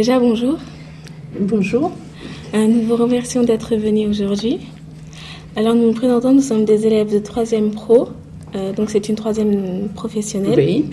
Déjà, bonjour. Bonjour. Nous vous remercions d'être venus aujourd'hui. Alors, nous nous présentons, nous sommes des élèves de 3e pro, donc c'est une 3e professionnelle. Oui.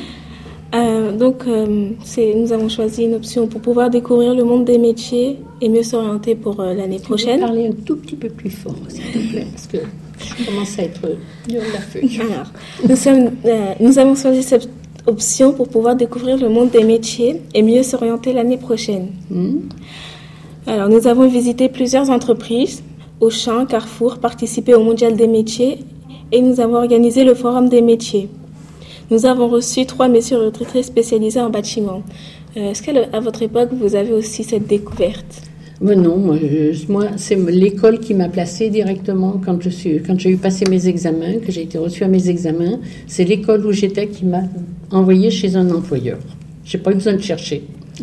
Nous avons choisi une option pour pouvoir découvrir le monde des métiers et mieux s'orienter pour l'année prochaine. Parler un tout petit peu plus fort, s'il te plaît, parce que je commence à être dur de la feuille. Alors, nous avons choisi cette option pour pouvoir découvrir le monde des métiers et mieux s'orienter l'année prochaine. Alors, nous avons visité plusieurs entreprises, Auchan, Carrefour, participé au Mondial des métiers et nous avons organisé le Forum des métiers. Nous avons reçu 3 messieurs retraités spécialisés en bâtiment. Est-ce qu'à votre époque, vous avez aussi cette découverte ? Non, moi, c'est l'école qui m'a placée directement quand j'ai eu passé mes examens, que j'ai été reçue à mes examens. C'est l'école où j'étais qui m'a envoyée chez un employeur. Je n'ai pas eu besoin de chercher.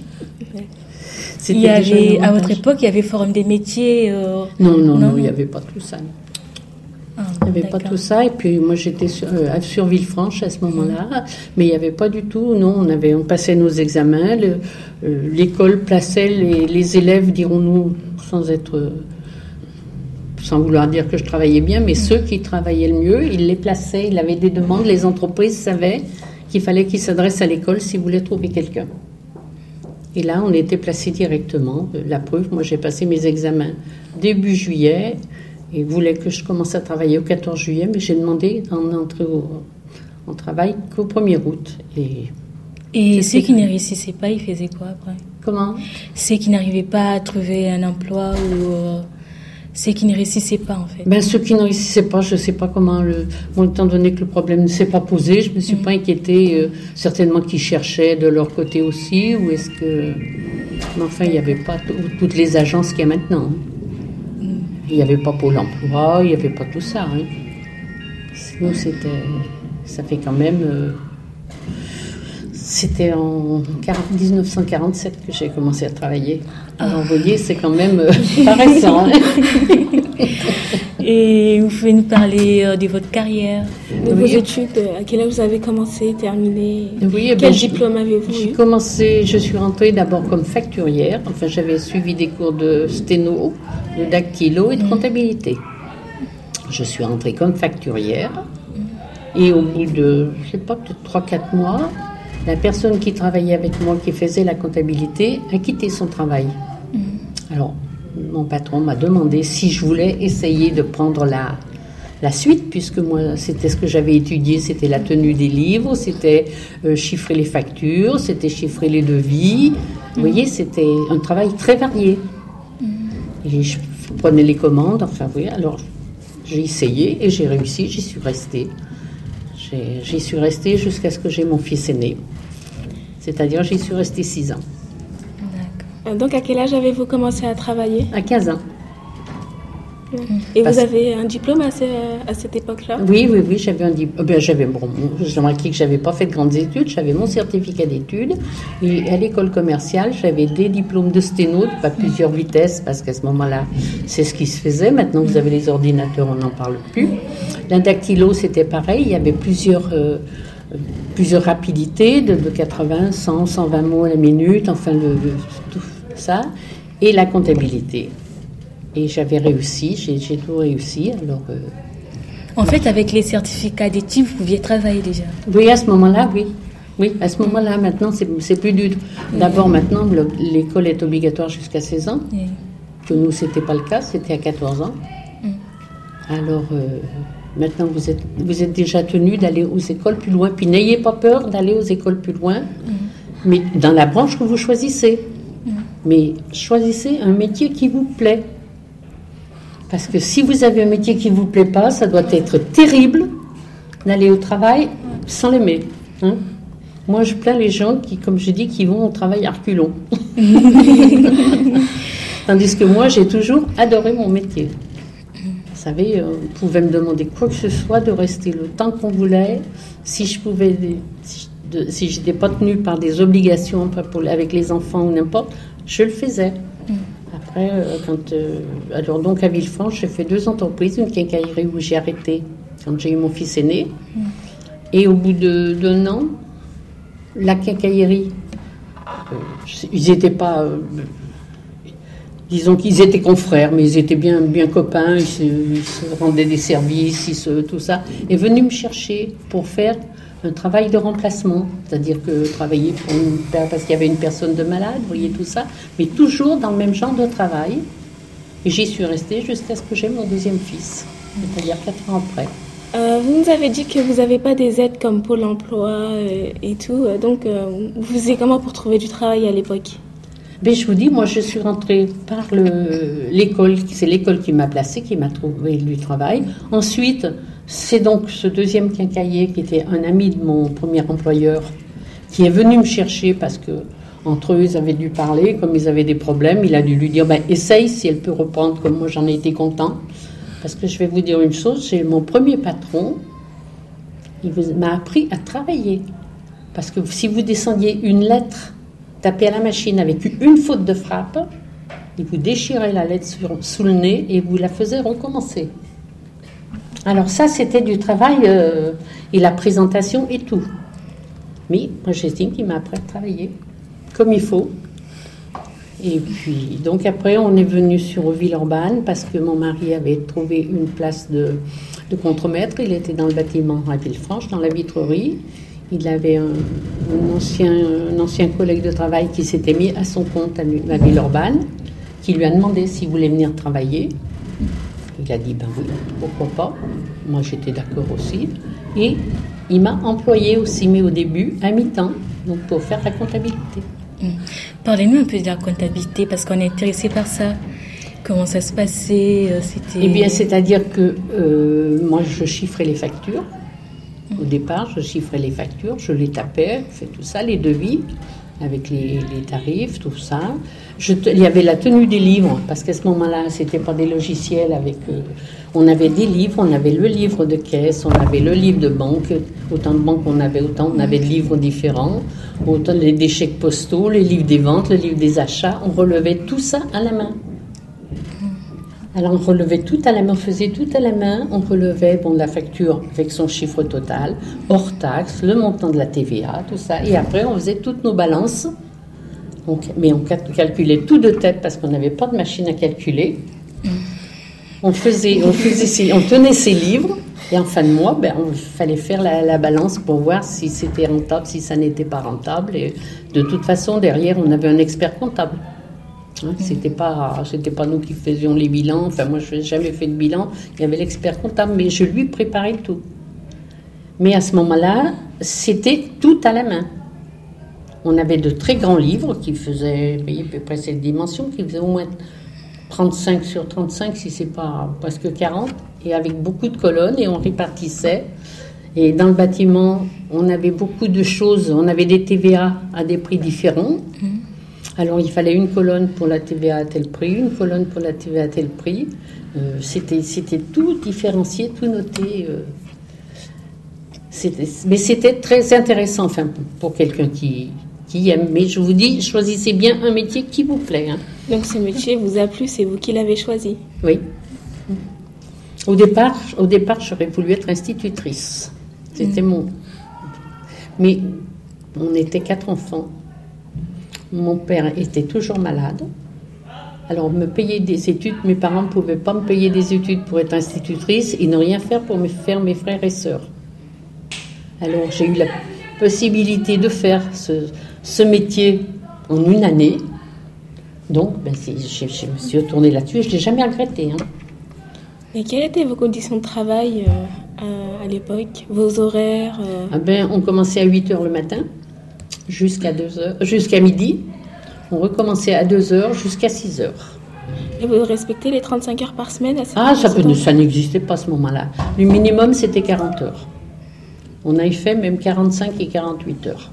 À votre époque, il y avait Forum des métiers Non, il n'y avait pas tout ça. Il n'y avait pas tout ça. Et puis, moi, j'étais sur Villefranche à ce moment-là. Mais il n'y avait pas du tout. Non, on passait nos examens. L'école plaçait les élèves, dirons-nous, sans vouloir dire que je travaillais bien, mais ceux qui travaillaient le mieux, ils les plaçaient. Il avait des demandes. Les entreprises savaient qu'il fallait qu'ils s'adressent à l'école s'ils voulaient trouver quelqu'un. Et là, on était placés directement. La preuve, moi, j'ai passé mes examens début juillet. Ils voulaient que je commence à travailler au 14 juillet, mais j'ai demandé d'en entrer en travail qu'au 1er août. Et ceux qui ne réussissaient pas, ils faisaient quoi après ? Comment ? Ceux qui n'arrivaient pas à trouver un emploi ou ceux qui ne réussissaent pas, en fait. Ceux qui ne réussissaient pas, je ne sais pas comment... étant donné que le problème ne s'est pas posé, je ne me suis pas inquiétée. Certainement qu'ils cherchaient de leur côté aussi, ou est-ce que... Mais enfin, il n'y avait pas toutes les agences qu'il y a maintenant. Il n'y avait pas Pôle emploi, il n'y avait pas tout ça. Sinon, ça fait quand même... C'était en 1947 que j'ai commencé à travailler. Alors, vous voyez, c'est quand même pas récent. Et vous pouvez nous parler de votre carrière, de vos études, à quel âge vous avez commencé, terminé ? Oui, quel diplôme avez-vous eu ? Je suis rentrée d'abord comme facturière. Enfin, j'avais suivi des cours de sténo, de dactylo et de comptabilité. Je suis rentrée comme facturière. Et au bout de, je ne sais pas, peut-être 3-4 mois, la personne qui travaillait avec moi, qui faisait la comptabilité, a quitté son travail. Alors, mon patron m'a demandé si je voulais essayer de prendre la suite, puisque moi, c'était ce que j'avais étudié, c'était la tenue des livres, c'était chiffrer les factures, c'était chiffrer les devis. Vous voyez, c'était un travail très varié. Et je prenais les commandes, enfin, oui, alors j'ai essayé et j'ai réussi, j'y suis restée. J'y suis restée jusqu'à ce que j'ai mon fils aîné. C'est-à-dire, j'y suis restée 6 ans. D'accord. Donc, à quel âge avez-vous commencé à travailler ? À 15 ans. Et vous avez un diplôme à cette époque-là ? Oui, j'avais un diplôme. J'ai remarqué que je n'avais pas fait de grandes études, j'avais mon certificat d'études. Et à l'école commerciale, j'avais des diplômes de sténo, pas plusieurs vitesses, parce qu'à ce moment-là, c'est ce qui se faisait. Maintenant que vous avez les ordinateurs, on n'en parle plus. La dactylo, c'était pareil, il y avait plusieurs rapidités, de 80, 100, 120 mots à la minute, enfin, tout ça. Et la comptabilité. Et j'avais réussi, j'ai tout réussi. Alors, En fait, avec les certificats d'études, vous pouviez travailler déjà ? Oui, à ce moment-là, oui. Oui, à ce moment-là, maintenant, c'est plus du tout. D'abord, maintenant, l'école est obligatoire jusqu'à 16 ans. Que nous, ce n'était pas le cas, c'était à 14 ans. Alors, maintenant, vous êtes déjà tenu d'aller aux écoles plus loin. Puis n'ayez pas peur d'aller aux écoles plus loin, mais dans la branche que vous choisissez. Mais choisissez un métier qui vous plaît. Parce que si vous avez un métier qui ne vous plaît pas, ça doit être terrible d'aller au travail sans l'aimer. Moi, je plains les gens qui, comme je dis, qui vont au travail à reculons. Tandis que moi, j'ai toujours adoré mon métier. Vous savez, on pouvait me demander quoi que ce soit, de rester le temps qu'on voulait. Si je n'étais pas tenue par des obligations avec les enfants ou n'importe, je le faisais. Après, alors donc à Villefranche, j'ai fait 2 entreprises, une quincaillerie où j'ai arrêté quand j'ai eu mon fils aîné. Et au bout d'1 an, la quincaillerie ils n'étaient pas... disons qu'ils étaient confrères, mais ils étaient bien copains, ils se rendaient des services, tout ça, est venu me chercher pour faire un travail de remplacement, c'est-à-dire que travailler parce qu'il y avait une personne de malade, vous voyez tout ça, mais toujours dans le même genre de travail. Et j'y suis restée jusqu'à ce que j'ai mon deuxième fils, c'est-à-dire 4 ans après. Vous nous avez dit que vous n'avez pas des aides comme Pôle emploi et tout, donc vous faisiez comment pour trouver du travail à l'époque? Mais je vous dis, moi je suis rentrée par l'école, c'est l'école qui m'a placée, qui m'a trouvé du travail. Ensuite, c'est donc ce deuxième quincaillier qui était un ami de mon premier employeur qui est venu me chercher parce que entre eux ils avaient dû parler, comme ils avaient des problèmes, il a dû lui dire essaye si elle peut reprendre, comme moi j'en ai été content. Parce que je vais vous dire une chose, c'est mon premier patron, il m'a appris à travailler. Parce que si vous descendiez une lettre tapé à la machine avec une faute de frappe, il vous déchirait la lettre sous le nez et vous la faisait recommencer. Alors ça, c'était du travail et la présentation et tout. Mais moi, j'estime qu'il m'a appris à travailler comme il faut. Et puis, donc après, on est venu sur Villeurbanne parce que mon mari avait trouvé une place de contremaître. Il était dans le bâtiment à Villefranche, dans la vitrerie. Il avait un ancien collègue de travail qui s'était mis à son compte à Villeurbanne, qui lui a demandé s'il voulait venir travailler. Il a dit, oui, pourquoi pas. Moi, j'étais d'accord aussi. Et il m'a employé aussi, mais au début, à mi-temps, donc pour faire la comptabilité. Parlez-nous un peu de la comptabilité, parce qu'on est intéressé par ça. Comment ça se passait? Eh bien, c'est-à-dire que moi, je chiffrais les factures. Au départ, je chiffrais les factures, je les tapais, fait tout ça, les devis, avec les tarifs, tout ça. Il y avait la tenue des livres, parce qu'à ce moment-là, c'était pas des logiciels avec... on avait des livres, on avait le livre de caisse, on avait le livre de banque. Autant de banques on avait, autant on avait de livres différents. Autant des chèques postaux, les livres des ventes, le livre des achats. On relevait tout ça à la main. Alors on relevait tout à la main, on faisait tout à la main, on relevait la facture avec son chiffre total, hors taxe, le montant de la TVA, tout ça, et après on faisait toutes nos balances, mais on calculait tout de tête parce qu'on n'avait pas de machine à calculer. On tenait ses livres, et en fin de mois, il fallait faire la balance pour voir si c'était rentable, si ça n'était pas rentable, et de toute façon derrière on avait un expert comptable. C'était pas nous qui faisions les bilans. Enfin, moi, je n'ai jamais fait de bilan. Il y avait l'expert comptable, mais je lui préparais tout. Mais à ce moment-là, c'était tout à la main. On avait de très grands livres qui faisaient, à peu près cette dimension, qui faisaient au moins 35 sur 35, si c'est pas presque 40, et avec beaucoup de colonnes, et on répartissait. Et dans le bâtiment, on avait beaucoup de choses. On avait des TVA à des prix différents. Alors, il fallait une colonne pour la TVA à tel prix, une colonne pour la TVA à tel prix. C'était tout différencié, tout noté. Mais c'était très intéressant, enfin, pour quelqu'un qui aime. Mais je vous dis, choisissez bien un métier qui vous plaît. Hein. Donc, ce métier vous a plu, c'est vous qui l'avez choisi? Oui. Au départ, j'aurais voulu être institutrice. C'était mon... Mais on était 4 enfants. Mon père était toujours malade. Alors, me payer des études, mes parents ne pouvaient pas me payer des études pour être institutrice et ne rien faire pour me faire mes frères et sœurs. Alors, j'ai eu la possibilité de faire ce métier en une année. Donc, je me suis retournée là-dessus et je ne l'ai jamais regretté. Hein. Et quelles étaient vos conditions de travail à l'époque? Vos horaires On commençait à 8h le matin. Jusqu'à midi. On recommençait à 2h jusqu'à 6h. Et vous respectez les 35 heures par semaine? Ça n'existait pas à ce moment-là. Le minimum, c'était 40 heures. On a fait même 45 et 48 heures.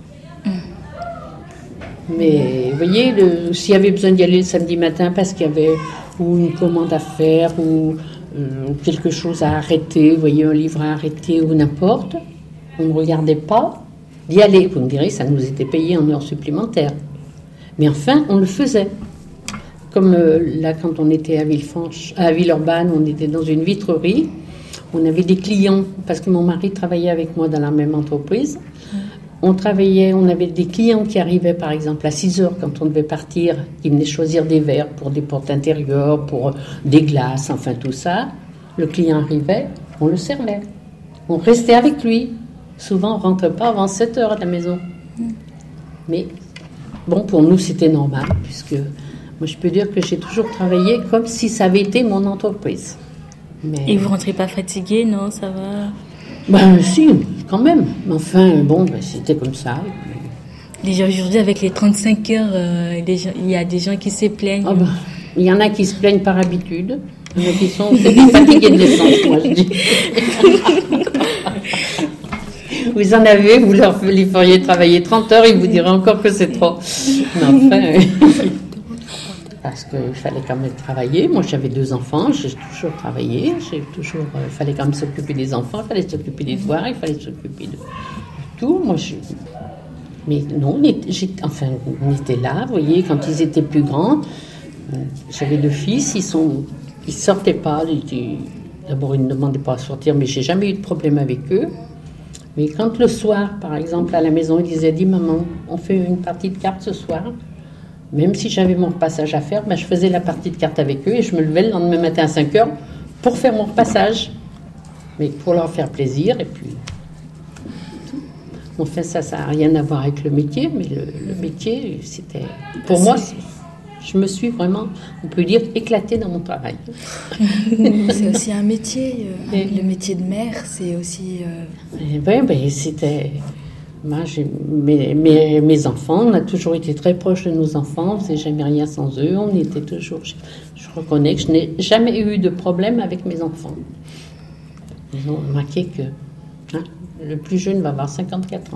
Mais vous voyez, s'il y avait besoin d'y aller le samedi matin parce qu'il y avait ou une commande à faire ou quelque chose à arrêter, vous voyez, un livre à arrêter ou n'importe, on ne regardait pas d'y aller. Vous me direz, ça nous était payé en heures supplémentaires. Mais enfin, on le faisait. Comme là, quand on était à Villeurbanne, on était dans une vitrerie. On avait des clients, parce que mon mari travaillait avec moi dans la même entreprise. on travaillait, on avait des clients qui arrivaient par exemple à 6 heures quand on devait partir, qui venaient choisir des verres pour des portes intérieures, pour des glaces, enfin tout ça. Le client arrivait, on le servait. On restait avec lui. Souvent, on ne rentrait pas avant 7 heures à la maison. Mais bon, pour nous, c'était normal, puisque moi, je peux dire que j'ai toujours travaillé comme si ça avait été mon entreprise. Mais... Et vous ne rentrez pas fatigué, non? Ça va? Ben si, quand même. Mais enfin, bon, c'était comme ça. Déjà aujourd'hui, avec les 35 heures, il y a des gens qui se plaignent. Oh ben, il y en a qui se plaignent par habitude. Il y en a qui sont fatigués de l'essence, moi, je dis. Vous en avez, vous les feriez travailler 30 heures, ils vous diraient encore que c'est trop. Mais enfin, parce qu'il fallait quand même travailler. Moi, j'avais 2 enfants, j'ai toujours travaillé. Il fallait quand même s'occuper des enfants, il fallait s'occuper des devoirs, il fallait s'occuper de tout. Moi, mais non, on était là, vous voyez, quand ils étaient plus grands. J'avais 2 fils, ils sortaient pas. D'abord, ils ne demandaient pas à sortir, mais j'ai jamais eu de problème avec eux. Mais quand le soir, par exemple, à la maison, ils disaient, dis maman, on fait une partie de cartes ce soir. Même si j'avais mon repassage à faire, je faisais la partie de cartes avec eux et je me levais le lendemain matin à 5 heures pour faire mon repassage. Mais pour leur faire plaisir et puis... Enfin, ça n'a rien à voir avec le métier, mais le métier, c'était... Pour moi, je me suis vraiment, on peut dire, éclatée dans mon travail. C'est aussi un métier. Le métier de mère, c'est aussi... Oui, c'était... Moi, mes enfants, on a toujours été très proches de nos enfants, on ne faisait jamais rien sans eux, on était toujours... Je reconnais que je n'ai jamais eu de problème avec mes enfants. Ils ont remarqué que le plus jeune va avoir 54 ans.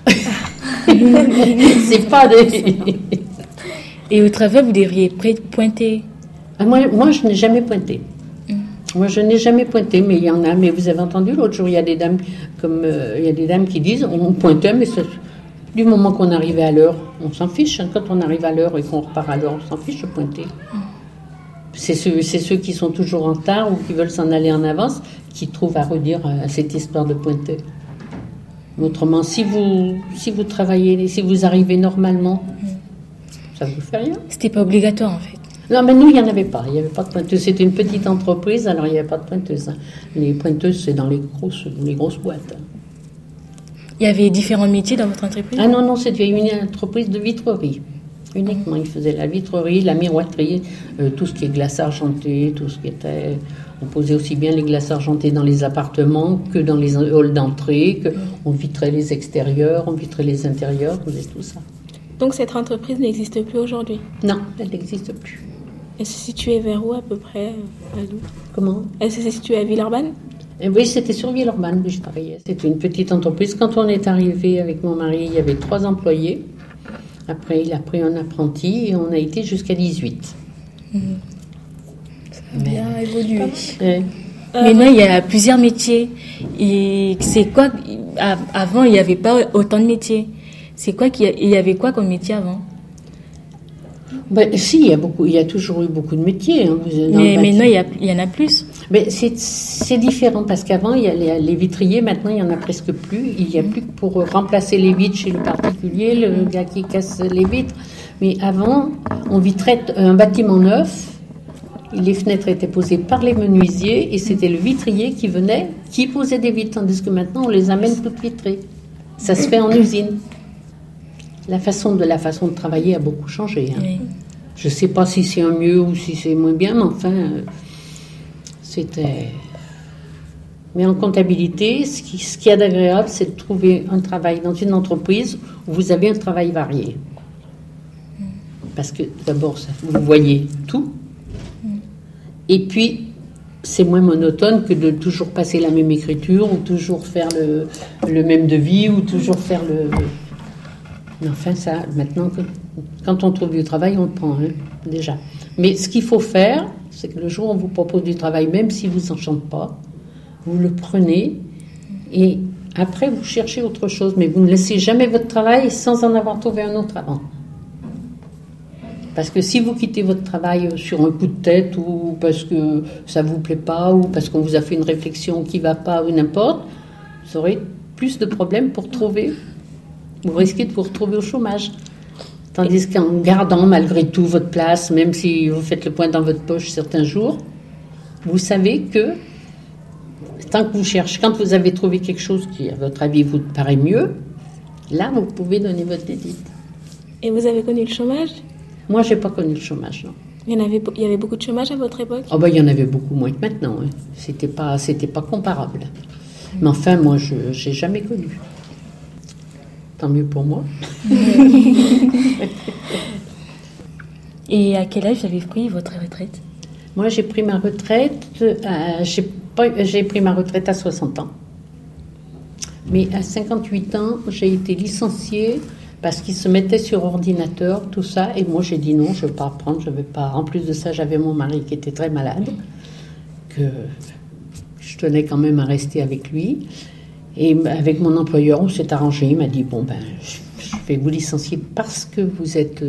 C'est pas des... Et au travail, vous devriez pointer. Moi, je n'ai jamais pointé. Moi, je n'ai jamais pointé, mais il y en a. Mais vous avez entendu l'autre jour, il y a des dames il y a des dames qui disent, on pointait, mais du moment qu'on arrivait à l'heure, on s'en fiche. Quand on arrive à l'heure et qu'on repart à l'heure, on s'en fiche de pointer. C'est ceux qui sont toujours en retard ou qui veulent s'en aller en avance qui trouvent à redire cette histoire de pointer. Autrement, si vous travaillez, si vous arrivez normalement, ça ne vous fait rien. C'était pas obligatoire en fait. Non, mais nous, il n'y en avait pas. Il n'y avait pas de pointeuse. C'était une petite entreprise, alors il n'y avait pas de pointeuse. Les pointeuses, c'est dans les grosses boîtes. Il y avait différents métiers dans votre entreprise? Ah non, c'était une entreprise de vitrerie. Uniquement, ils faisaient la vitrerie, la miroiterie, tout ce qui est glace argentée, tout ce qui était... On posait aussi bien les glaces argentées dans les appartements que dans les halls d'entrée, on vitrait les extérieurs, on vitrait les intérieurs, on faisait tout ça. Donc cette entreprise n'existe plus aujourd'hui? Non, elle n'existe plus. Elle se situait vers où à peu près, Adou? Comment? Elle se situait à Villeurbanne? Oui, c'était sur Villeurbanne où je travaillais. C'était une petite entreprise. Quand on est arrivé avec mon mari, il y avait 3 employés. Après, il a pris un apprenti et on a été jusqu'à 18. Ça a bien évolué. Maintenant, il y a plusieurs métiers. Et c'est quoi? Avant, il n'y avait pas autant de métiers. C'est quoi il y avait quoi comme métier avant? Si, il y a toujours eu beaucoup de métiers. Hein. Mais maintenant, il y en a plus. Mais c'est différent parce qu'avant, il y a les vitriers, maintenant, il n'y en a presque plus. Il n'y a plus que pour remplacer les vitres chez le particulier, le gars qui casse les vitres. Mais avant, on vitrait un bâtiment neuf. Les fenêtres étaient posées par les menuisiers et c'était le vitrier qui venait, qui posait des vitres. Tandis que maintenant, on les amène toutes vitrées. Ça se fait en usine. La façon de travailler a beaucoup changé. Hein. Oui. Je ne sais pas si c'est un mieux ou si c'est moins bien, mais enfin, c'était... Mais en comptabilité, ce qui est agréable, c'est de trouver un travail dans une entreprise où vous avez un travail varié. Parce que d'abord, vous voyez tout. Et puis, c'est moins monotone que de toujours passer la même écriture ou toujours faire le même devis ou toujours faire le... Enfin, ça, maintenant, quand on trouve du travail, on le prend, hein, déjà. Mais ce qu'il faut faire, c'est que le jour où on vous propose du travail, même si vous n'en chantez pas, vous le prenez et après, vous cherchez autre chose. Mais vous ne laissez jamais votre travail sans en avoir trouvé un autre avant. Parce que si vous quittez votre travail sur un coup de tête ou parce que ça ne vous plaît pas ou parce qu'on vous a fait une réflexion qui ne va pas ou n'importe, vous aurez plus de problèmes pour trouver vous risquez de vous retrouver au chômage. Tandis qu'en gardant malgré tout votre place, même si vous faites le point dans votre poche certains jours, vous savez que tant que vous cherchez, quand vous avez trouvé quelque chose qui, à votre avis, vous paraît mieux, là, vous pouvez donner votre dédite. Et vous avez connu le chômage? Moi, je n'ai pas connu le chômage, non. Il y avait beaucoup de chômage à votre époque? Oh ben, il y en avait beaucoup moins que maintenant. Hein. C'était pas comparable. Mais enfin, moi, je n'ai jamais connu. Tant mieux pour moi. Et à quel âge vous avez pris votre retraite? Moi, j'ai pris ma retraite, j'ai pris ma retraite à 60 ans. Mais à 58 ans, j'ai été licenciée parce qu'ils se mettaient sur ordinateur, tout ça. Et moi, j'ai dit non, je ne veux pas apprendre, je ne veux pas. En plus de ça, j'avais mon mari qui était très malade, que je tenais quand même à rester avec lui. Et avec mon employeur, on s'est arrangé. Il m'a dit, bon, ben, je vais vous licencier parce que vous êtes...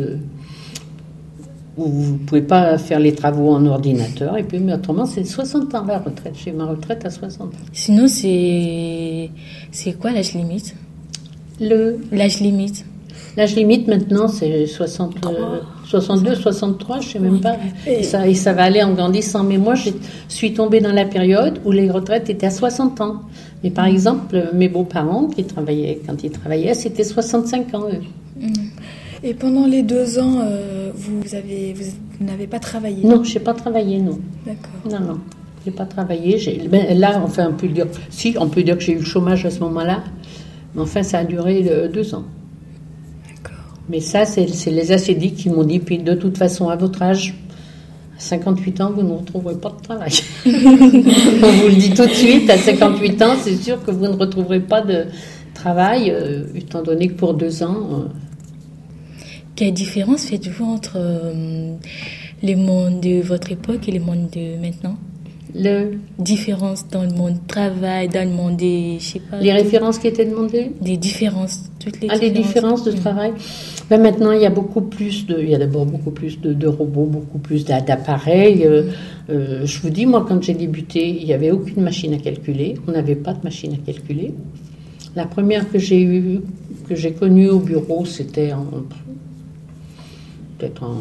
vous ne pouvez pas faire les travaux en ordinateur. Et puis, mais autrement, c'est 60 ans la retraite. J'ai ma retraite à 60 ans. Sinon, c'est quoi l'âge limite? L'âge limite. L'âge limite, maintenant, c'est 62, 63, je ne sais même pas. Et ça va aller en grandissant. Mais moi, je suis tombée dans la période où les retraites étaient à 60 ans. Mais par exemple, mes beaux-parents, quand ils travaillaient, c'était 65 ans, eux. Et pendant les 2 ans, vous n'avez pas travaillé? Non, je n'ai pas travaillé, non. D'accord. Non, je n'ai pas travaillé. Là, enfin, on peut dire que j'ai eu le chômage à ce moment-là. Mais enfin, ça a duré 2 ans. D'accord. Mais ça, c'est les assédiques qui m'ont dit, puis de toute façon, à votre âge, à 58 ans, vous ne retrouverez pas de travail. On vous le dit tout de suite, à 58 ans, c'est sûr que vous ne retrouverez pas de travail, étant donné que pour 2 ans... Quelle différence faites-vous entre le monde de votre époque et le monde de maintenant? Différence dans le monde du travail, dans le monde des... Je sais pas... Les références qui étaient demandées? Des différences, toutes les différences. Les différences de travail. Ben maintenant, il y a beaucoup plus il y a d'abord beaucoup plus de robots, beaucoup plus d'appareils. Je vous dis, moi, quand j'ai débuté, il n'y avait aucune machine à calculer. On n'avait pas de machine à calculer. La première que j'ai connue au bureau, c'était peut-être en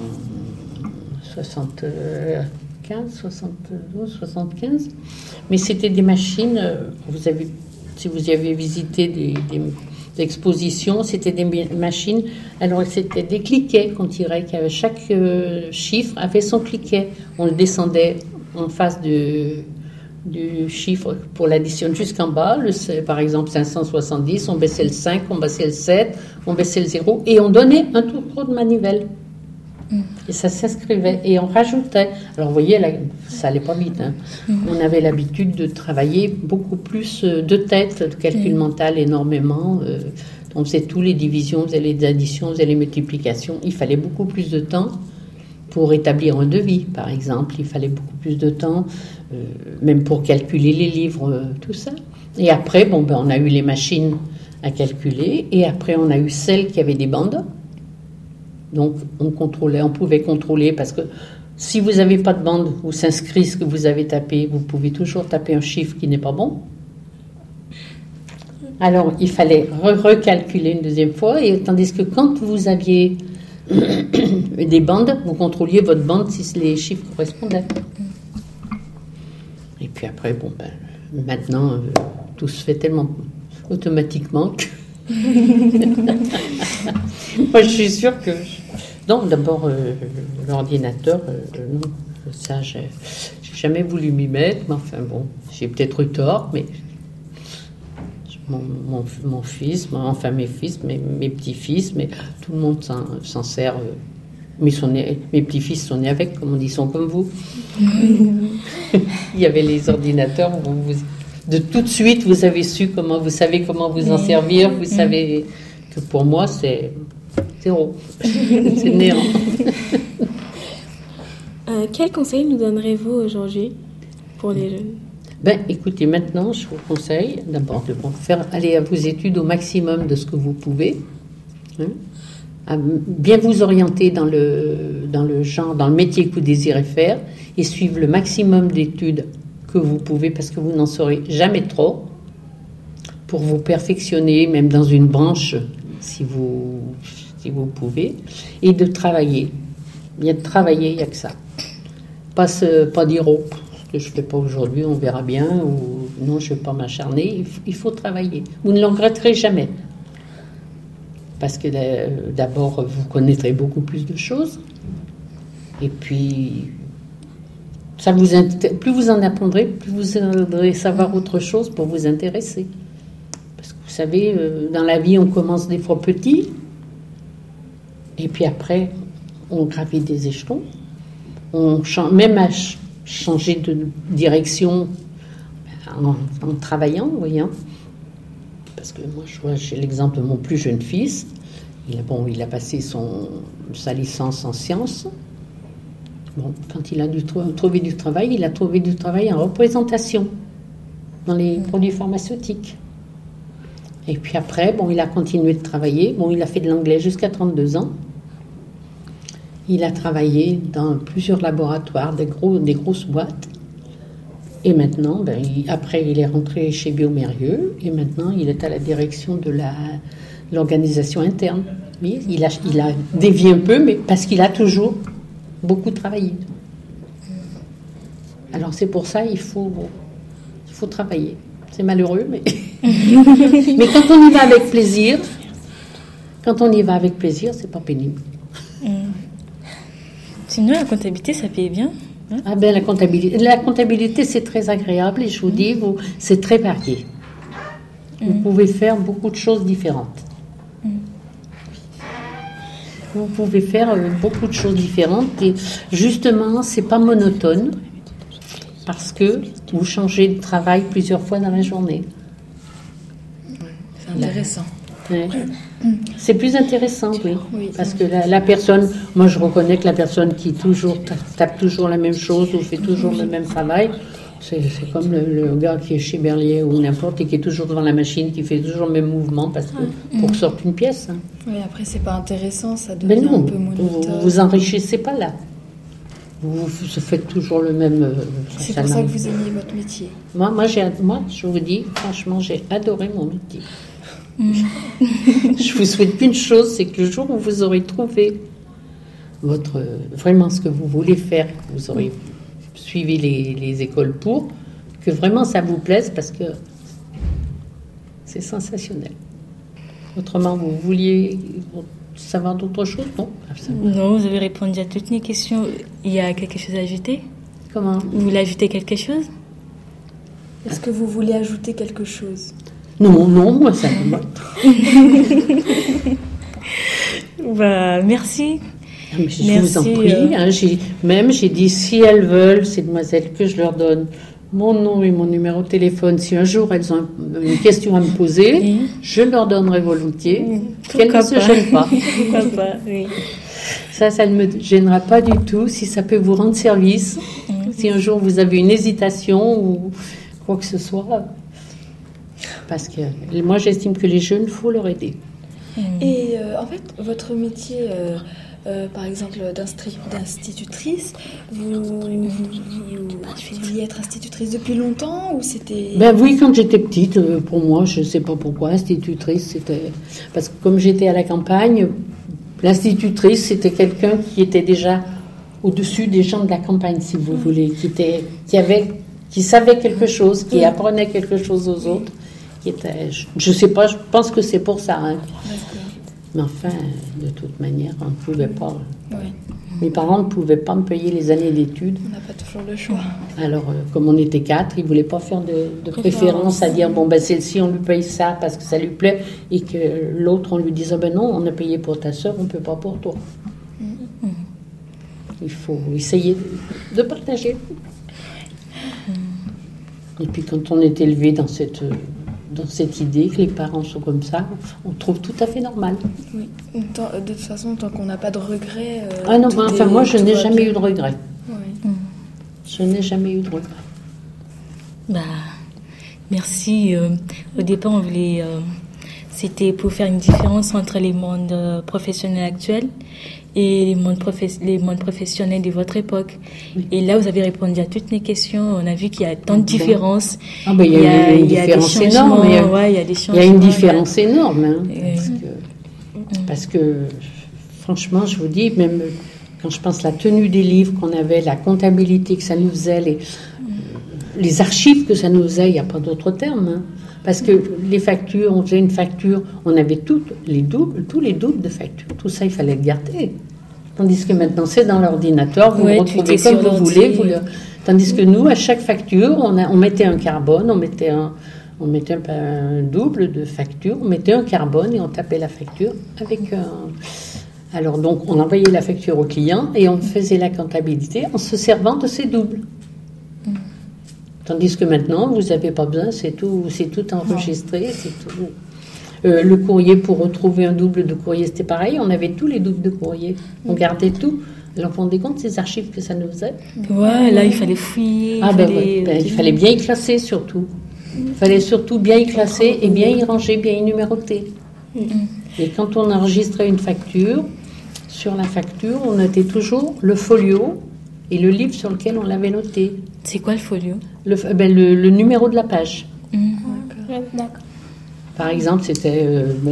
72, 75. Mais c'était des machines, si vous y avez visité des expositions, c'était des machines, alors c'était des cliquets qu'on tirait, chaque chiffre avait son cliquet. On le descendait en face du chiffre pour l'addition jusqu'en bas, par exemple 570, on baissait le 5, on baissait le 7, on baissait le 0, et on donnait un tour de manivelle. Et ça s'inscrivait et on rajoutait. Alors vous voyez, ça allait pas vite. Hein. On avait l'habitude de travailler beaucoup plus de tête, de calcul mental énormément. On faisait tous les divisions, on faisait les additions, on faisait les multiplications. Il fallait beaucoup plus de temps pour établir un devis, par exemple. Il fallait beaucoup plus de temps, même pour calculer les livres, tout ça. Et après, on a eu les machines à calculer. Et après, on a eu celles qui avaient des bandes. Donc, on pouvait contrôler, parce que si vous n'avez pas de bande où s'inscrit ce que vous avez tapé, vous pouvez toujours taper un chiffre qui n'est pas bon. Alors, il fallait recalculer une deuxième fois, et tandis que quand vous aviez des bandes, vous contrôliez votre bande si les chiffres correspondaient. Et puis après, maintenant, tout se fait tellement automatiquement que... Moi, je suis sûre que... Non, d'abord, l'ordinateur, non, ça, j'ai jamais voulu m'y mettre, mais enfin bon, j'ai peut-être eu tort, mais mon fils, mes fils, mes petits-fils, mais tout le monde s'en sert. Mes petits-fils sont nés avec, comme on dit, sont comme vous. Il y avait les ordinateurs où de tout de suite, vous savez comment vous en servir, vous savez que pour moi, c'est zéro. C'est néant. Quel conseil nous donnerez-vous aujourd'hui pour les jeunes? Écoutez, maintenant, je vous conseille d'abord de aller à vos études au maximum de ce que vous pouvez, à bien vous orienter dans le métier que vous désirez faire et suivre le maximum d'études que vous pouvez, parce que vous n'en saurez jamais trop, pour vous perfectionner, même dans une branche si vous pouvez, et de travailler. Bien de travailler, il n'y a que ça. Pas dire oh, ce que je ne fais pas aujourd'hui, on verra bien, ou non, je ne vais pas m'acharner. Il faut travailler. Vous ne le regretterez jamais. Parce que d'abord, vous connaîtrez beaucoup plus de choses. Et puis, plus vous en apprendrez, plus vous devrez savoir autre chose pour vous intéresser. Parce que vous savez, dans la vie, on commence des fois petit. Et puis après, on gravit des échelons. On change, même à changer de direction en travaillant, vous voyez. Parce que moi, je vois, j'ai l'exemple de mon plus jeune fils. Il a passé sa licence en sciences. Bon, quand il a trouvé du travail, il a trouvé du travail en représentation dans les produits pharmaceutiques. Et puis après, il a continué de travailler. Il a fait de l'anglais jusqu'à 32 ans. Il a travaillé dans plusieurs laboratoires, des grosses boîtes. Et maintenant, après, il est rentré chez Biomérieux. Et maintenant, il est à la direction de l'organisation interne. Oui, il a dévié un peu, mais parce qu'il a toujours beaucoup travaillé. Alors, c'est pour ça qu'il faut travailler. C'est malheureux, mais... mais quand on y va avec plaisir, c'est pas pénible. Sinon, la comptabilité, ça paye bien. Hein? La comptabilité, c'est très agréable et je vous dis, c'est très varié. Vous pouvez faire beaucoup de choses différentes. Vous pouvez faire beaucoup de choses différentes et justement, c'est pas monotone parce que vous changez de travail plusieurs fois dans la journée. C'est intéressant. Ouais. C'est plus intéressant, oui. Parce que la personne, moi je reconnais que la personne qui tape toujours la même chose ou fait toujours le même travail, c'est comme le gars qui est chez Berlier ou n'importe et qui est toujours devant la machine, qui fait toujours le même mouvement parce que pour que sorte une pièce. Hein. Oui, après c'est pas intéressant, ça devient un peu monotone. Vous enrichissez pas là. Vous faites toujours le même. C'est pour ça que vous aimez votre métier. Moi, je vous dis, franchement, j'ai adoré mon métier. Je vous souhaite qu'une chose, c'est que le jour où vous aurez trouvé vraiment ce que vous voulez faire, que vous aurez suivi les écoles pour, que vraiment ça vous plaise parce que c'est sensationnel. Autrement, vous vouliez savoir d'autres choses? Non, vous avez répondu à toutes mes questions. Il y a quelque chose à ajouter? Comment? Vous voulez ajouter quelque chose? Est-ce que vous voulez ajouter quelque chose? Non, moi ça me merci. Je vous en prie. J'ai dit, si elles veulent, ces demoiselles, que je leur donne mon nom et mon numéro de téléphone. Si un jour elles ont une question à me poser, je leur donnerai volontiers. Qu'elles ne se gênent pas. Pourquoi pas, oui. Ça ne me gênera pas du tout. Si ça peut vous rendre service, si un jour vous avez une hésitation ou quoi que ce soit... Parce que moi, j'estime que les jeunes, il faut leur aider. Et en fait, votre métier, par exemple, d'institutrice, vous vouliez être institutrice depuis longtemps ou c'était... Oui, quand j'étais petite, pour moi, je ne sais pas pourquoi, institutrice, c'était... Parce que comme j'étais à la campagne, l'institutrice, c'était quelqu'un qui était déjà au-dessus des gens de la campagne, si vous voulez, qui savait quelque chose, qui apprenait quelque chose aux autres. Je sais pas, je pense que c'est pour ça. Hein. Mais enfin, de toute manière, on ne pouvait pas. Mes parents ne pouvaient pas me payer les années d'études. On n'a pas toujours le choix. Alors, comme on était 4, ils ne voulaient pas faire de préférence à dire celle-ci, on lui paye ça parce que ça lui plaît, et que l'autre, on lui dise non, on a payé pour ta soeur, on ne peut pas pour toi. Il faut essayer de partager. Et puis, quand on est élevé dans cette idée que les parents sont comme ça, on trouve tout à fait normal. Oui. De toute façon, tant qu'on n'a pas de regrets... moi, je n'ai jamais eu de regrets. Oui. Je n'ai jamais eu de regrets. Merci. Au départ, on voulait... c'était pour faire une différence entre les mondes professionnels actuels et les mondes professionnels de votre époque. Oui. Et là, vous avez répondu à toutes mes questions. On a vu qu'il y a tant de différences. Il y a une différence énorme. Il y a une différence énorme. Parce que Parce que, franchement, je vous dis, même quand je pense la tenue des livres qu'on avait, la comptabilité que ça nous faisait, les archives que ça nous faisait, il n'y a pas d'autre terme. Hein. Parce que les factures, on faisait une facture, on avait tous les doubles de factures. Tout ça, il fallait le garder. Tandis que maintenant, c'est dans l'ordinateur, vous le retrouvez comme vous voulez. Tandis que nous, à chaque facture, on mettait un carbone, on mettait un double de facture, on mettait un carbone et on tapait la facture avec un... Alors, donc, on envoyait la facture au client et on faisait la comptabilité en se servant de ces doubles. Tandis que maintenant, vous n'avez pas besoin, c'est tout enregistré, c'est tout. Le courrier, pour retrouver un double de courrier, c'était pareil, on avait tous les doubles de courrier, on gardait tout. Alors, vous vous rendez compte ces archives que ça nous faisait? Ouais, là, il fallait fouiller. Il fallait bien y classer surtout. Il fallait surtout bien y classer et bien y ranger, bien y numéroter. Et quand on enregistrait une facture, sur la facture, on notait toujours le folio et le livre sur lequel on l'avait noté. C'est quoi le folio? Le numéro de la page. D'accord. Par exemple, c'était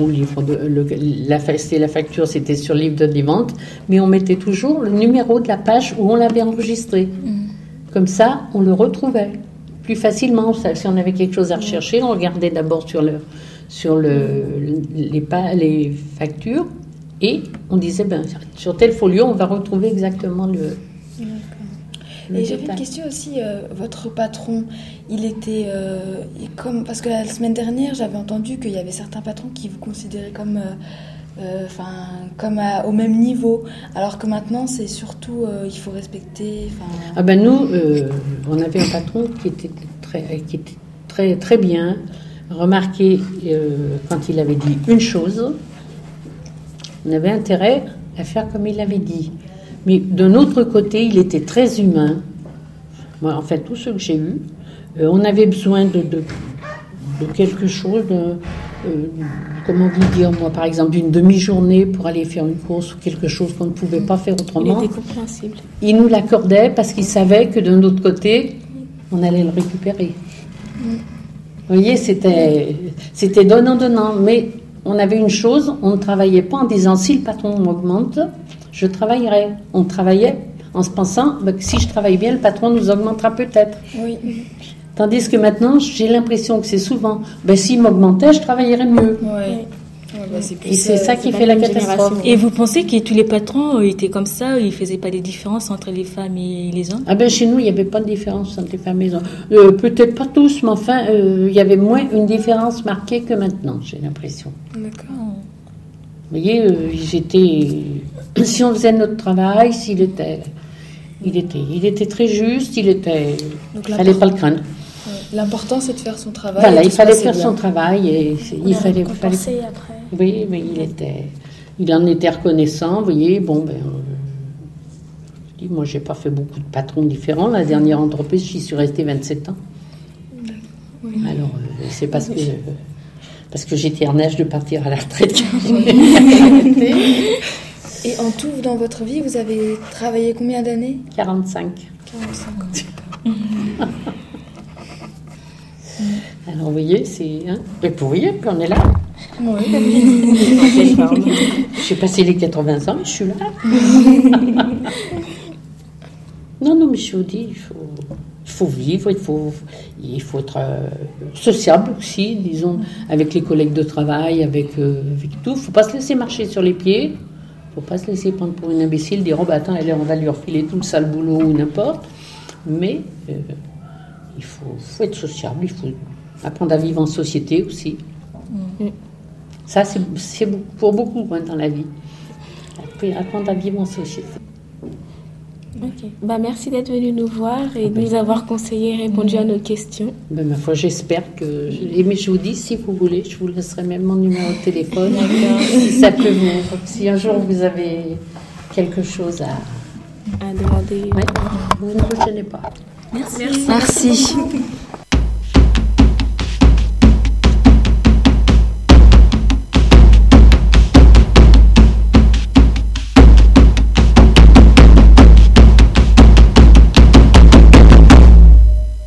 la facture, c'était sur le livre de vente, mais on mettait toujours le numéro de la page où on l'avait enregistré. Comme ça, on le retrouvait plus facilement. Si on avait quelque chose à rechercher, on regardait d'abord sur les factures et on disait, sur tel folio, on va retrouver exactement le Et j'avais une question aussi, votre patron, il était parce que la semaine dernière, j'avais entendu qu'il y avait certains patrons qui vous considéraient comme au même niveau, alors que maintenant, c'est surtout, il faut respecter... Nous, on avait un patron qui était très, très bien. Remarquez, quand il avait dit une chose, on avait intérêt à faire comme il avait dit. Mais d'un autre côté, il était très humain. Moi, en fait, tous ceux que j'ai eus, on avait besoin de quelque chose, comment vous dire, moi, par exemple, d'une demi-journée pour aller faire une course ou quelque chose qu'on ne pouvait pas faire autrement. Il était compréhensible. Il nous l'accordait parce qu'il savait que d'un autre côté, on allait le récupérer. Vous voyez, c'était donnant-donnant. Mais on avait une chose, on ne travaillait pas en disant si le patron m'augmente, je travaillerai. On travaillait en se pensant que si je travaille bien, le patron nous augmentera peut-être. Oui. Tandis que maintenant, j'ai l'impression que c'est souvent, s'il m'augmentait, je travaillerais mieux. Oui. Et c'est ça qui fait la catastrophe. Et vous pensez que tous les patrons étaient comme ça, ils ne faisaient pas de différence entre les femmes et les hommes? Chez nous, il n'y avait pas de différence entre les femmes et les hommes. Peut-être pas tous, mais enfin, il y avait moins une différence marquée que maintenant, j'ai l'impression. D'accord. Vous voyez, si on faisait notre travail, il était très juste, il fallait pas le craindre. L'important, c'est de faire son travail. Voilà, il fallait faire son travail et il fallait compenser après. Oui, mais il en était reconnaissant. Vous voyez, moi, j'ai pas fait beaucoup de patrons différents. La dernière entreprise, j'y suis restée 27 ans. Oui. Alors, c'est parce que j'étais en âge de partir à la retraite. Et en tout, dans votre vie, vous avez travaillé combien d'années? 45. 45 ans. Alors, vous voyez, vous voyez, puis on est là. Oui. J'ai passé les 80 ans, mais je suis là. Non, mais je vous dis, il faut vivre, il faut être sociable aussi, disons, avec les collègues de travail, avec tout. Il ne faut pas se laisser marcher sur les pieds. Il ne faut pas se laisser prendre pour une imbécile, dire attends, on va lui refiler tout le sale boulot ou n'importe. Mais il faut être sociable, il faut apprendre à vivre en société aussi. Ça, c'est pour beaucoup dans la vie. Apprendre à vivre en société. Ok. Merci d'être venu nous voir et de nous avoir conseillé et répondu à nos questions. Ma foi, j'espère que... Mais je vous dis, si vous voulez, je vous laisserai même mon numéro de téléphone. Si ça peut si un jour vous avez quelque chose à demander. Vous ne vous gênez pas. Merci. Merci.